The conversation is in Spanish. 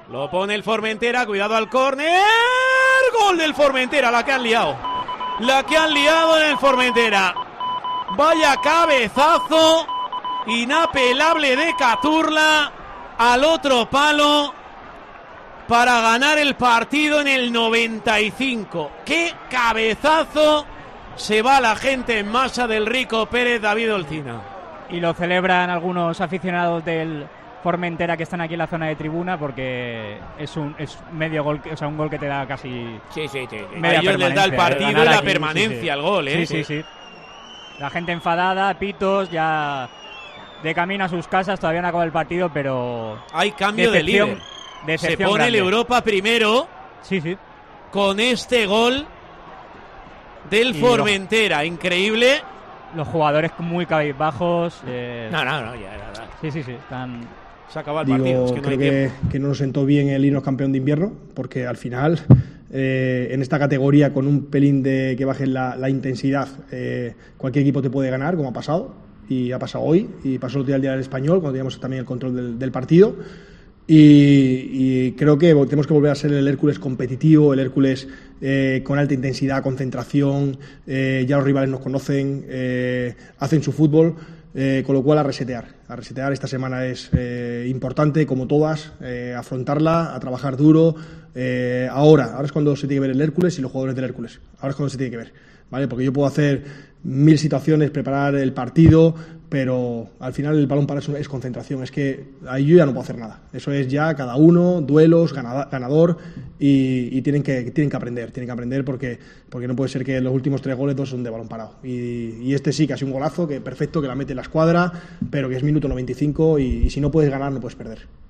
Lo pone el Formentera, cuidado al córner. Gol del Formentera, la que han liado. La que han liado en el Formentera. Vaya cabezazo inapelable de Cazorla al otro palo para ganar el partido en el 95. ¡Qué cabezazo! Se va la gente en masa del Rico Pérez, David Olcina. Y lo celebran algunos aficionados del Formentera que están aquí en la zona de tribuna porque es medio gol, o sea, un gol que te da casi media ellos les da el partido y la permanencia, sí. El gol, ¿eh? Sí. La gente enfadada, pitos, ya de camino a sus casas, todavía no acaba el partido, pero hay cambio de líder. Se pone grande. el Europa primero. Sí. Con este gol del Formentera, increíble. Los jugadores muy cabizbajos. No, ya. Sí, están... Se acaba el partido. Es que no hay creo que no nos sentó bien el irnos campeón de invierno, porque al final, en esta categoría, con un pelín de que baje la intensidad, cualquier equipo te puede ganar, como ha pasado, y ha pasado hoy, y pasó el día del Español, cuando teníamos también el control del partido. Y creo que tenemos que volver a ser el Hércules competitivo, el Hércules con alta intensidad, concentración, ya los rivales nos conocen, hacen su fútbol, con lo cual a resetear esta semana es importante, como todas, afrontarla, a trabajar duro. Ahora es cuando se tiene que ver el Hércules y los jugadores del Hércules, ahora es cuando se tiene que ver, ¿vale? Porque yo puedo hacer 1000 situaciones, preparar el partido, pero al final el balón para eso es concentración. Es que ahí yo ya no puedo hacer nada. Eso es ya cada uno, duelos, ganador, y tienen que aprender porque no puede ser que los últimos 3 goles 2 son de balón parado. Y este sí que ha sido un golazo, que perfecto, que la mete en la escuadra, pero que es minuto 95 y si no puedes ganar no puedes perder.